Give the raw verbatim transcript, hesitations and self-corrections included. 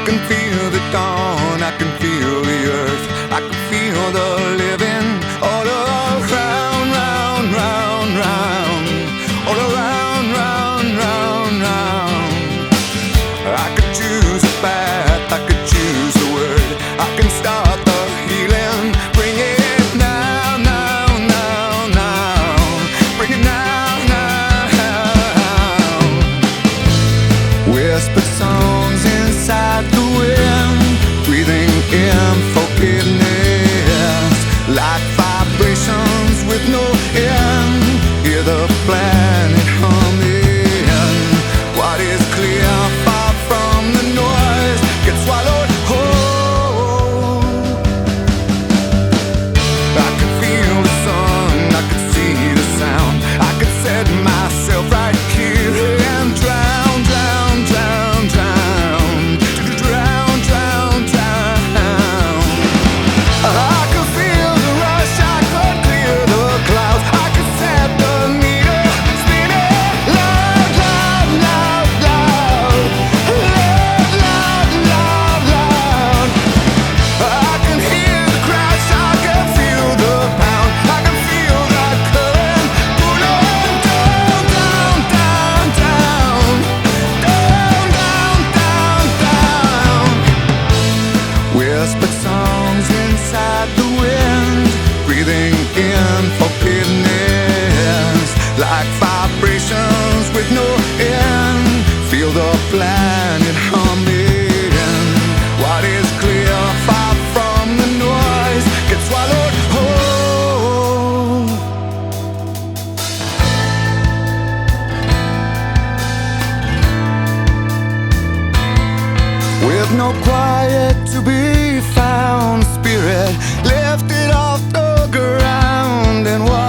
can feel the dawn, I can feel the earth, I can feel the living all around, round, round, round, all around, round, round, round. I could choose a path, I could choose the word, I can start the healing, bring it now, now, now, now, bring it now, now. Whispered songs inside the wind, breathing in forgiveness, like vibrations with no end. Hear the planet humming. What is clear, far from the noise, gets swallowed whole. I can feel the sun, I can see the sound, I could set myself right here and drown, drown, drown, drown, drown, drown, drown. I can feel the rush, I could clear the clouds, I could set the meter spinning loud, loud, loud, loud, loud, loud, loud, loud. I can hear the crash, I can feel the pound, I can feel that current pulling down, down, down, down, down, down, down, down. Whispered songs inside the wind, breathing in forgiveness, like vibrations with no end. Feel the planet humming. What is clear, far from the noise, gets swallowed whole. With no quiet to be found, spirit lifted off the ground, and what